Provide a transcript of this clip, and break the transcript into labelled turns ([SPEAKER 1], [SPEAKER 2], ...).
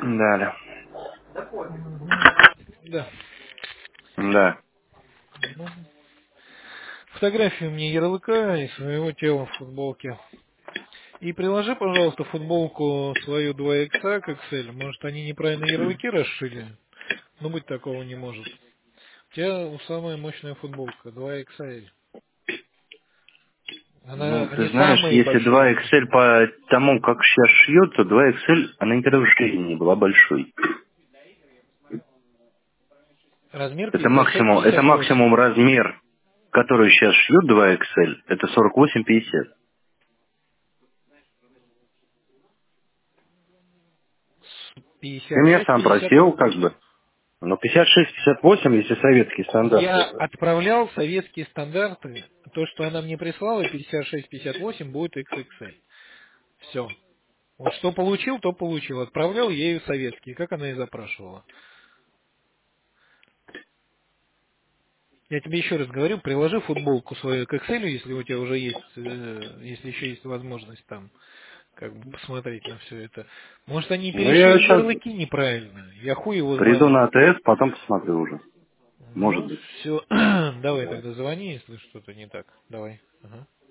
[SPEAKER 1] Далее.
[SPEAKER 2] Да.
[SPEAKER 1] Да.
[SPEAKER 2] Ну, фотографию мне ярлыка и своего тела в футболке. И приложи, пожалуйста, футболку свою 2х к Excel. Может, они неправильно ярлыки расшили? Ну, быть такого не может. У тебя самая мощная футболка, 2XL.
[SPEAKER 1] Ну, ты
[SPEAKER 2] Они
[SPEAKER 1] знаешь,
[SPEAKER 2] самые
[SPEAKER 1] если
[SPEAKER 2] большие
[SPEAKER 1] 2
[SPEAKER 2] у них.
[SPEAKER 1] Excel по тому, как сейчас шьет, то 2 Excel, она никогда в жизни не была большой.
[SPEAKER 2] Размер
[SPEAKER 1] Это
[SPEAKER 2] 56-58.
[SPEAKER 1] максимум размер, который сейчас шьют 2 Excel, это 48-50. Ты меня сам просил,
[SPEAKER 2] 56-58.
[SPEAKER 1] как бы. Но 56-58, если советский стандарт,
[SPEAKER 2] Я
[SPEAKER 1] это.
[SPEAKER 2] отправлял советские стандарты. То, что она мне прислала, 56-58, будет XXL. Все. Вот что получил, то получил. Отправлял ею советские, как она и запрашивала. Я тебе еще раз говорю, приложи футболку свою к Excel, если у тебя уже есть, если еще есть возможность там как бы посмотреть на все это. Может, они
[SPEAKER 1] Ну, я
[SPEAKER 2] перешили
[SPEAKER 1] сейчас
[SPEAKER 2] ярлыки неправильно. Я хуй его
[SPEAKER 1] приду
[SPEAKER 2] знает.
[SPEAKER 1] на АТС, потом посмотрю уже. Может
[SPEAKER 2] Ну,
[SPEAKER 1] быть.
[SPEAKER 2] все. Давай
[SPEAKER 1] Да.
[SPEAKER 2] тогда звони, если что-то не так. Давай. Ага.